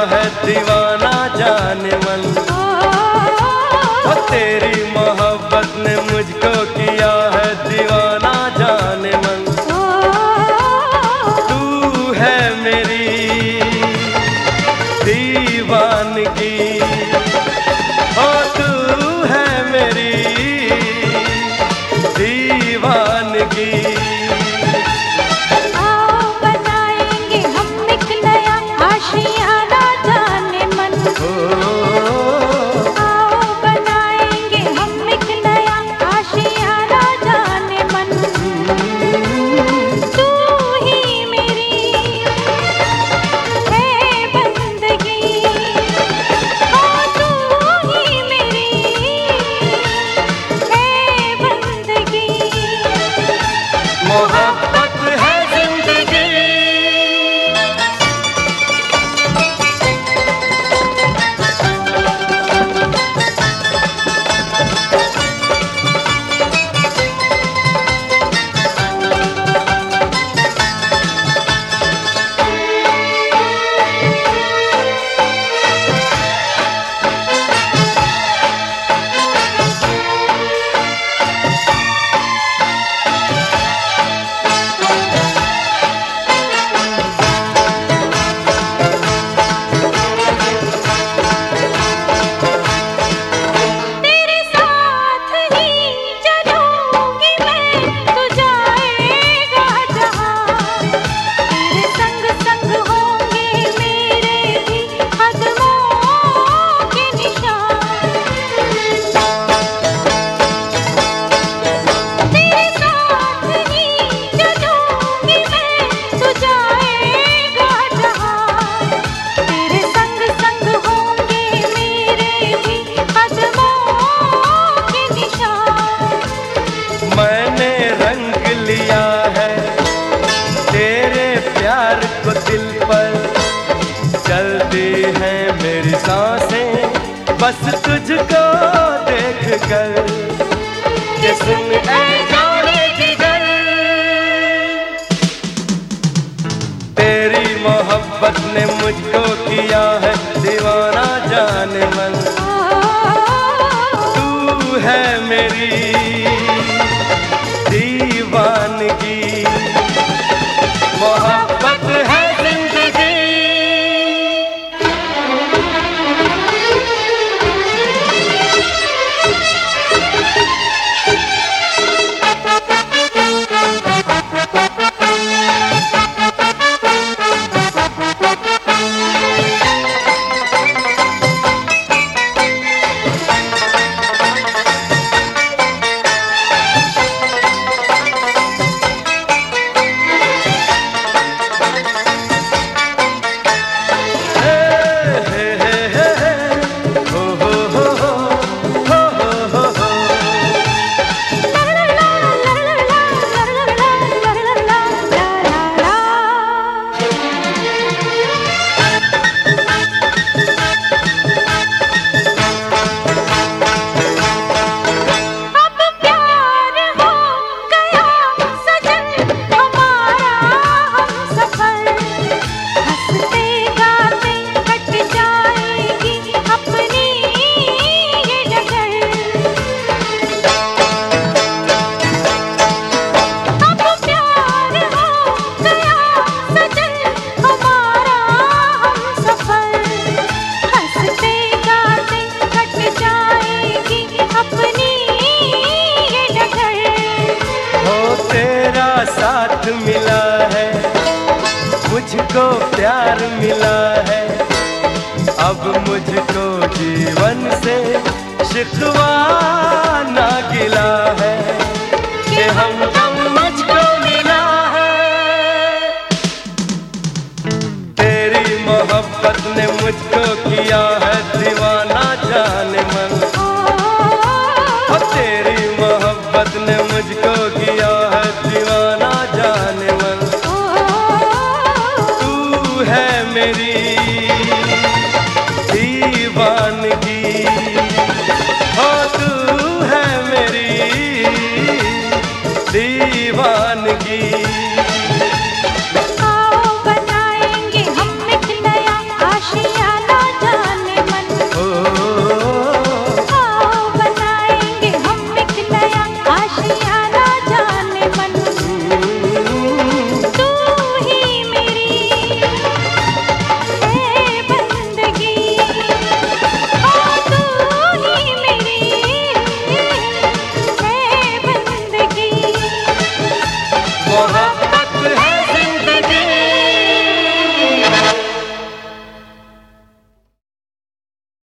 है दीवाना जाने मन। और तेरी मोहब्बत ने मुझको किया है दीवाना जाने मन। तू है मेरी दीवानगी, ओ तू है मेरी दीवानगी। मोहब्बत है जिंदगी। मैंने रंग लिया है तेरे प्यार को दिल पर, चलती हैं मेरी सांसें बस तुझको देख कर। ये सुन ऐ जाने जिगर, तेरी मोहब्बत ने मुझको किया है दीवाना जाने मन। तू है मेरी दीवानगी, मोहब्बत है जिंदगी। साथ मिला है मुझको प्यार मिला है, अब मुझको जीवन से शिकवा ना गिला है कि हमदम मुझको मिला है। तेरी मोहब्बत ने मुझको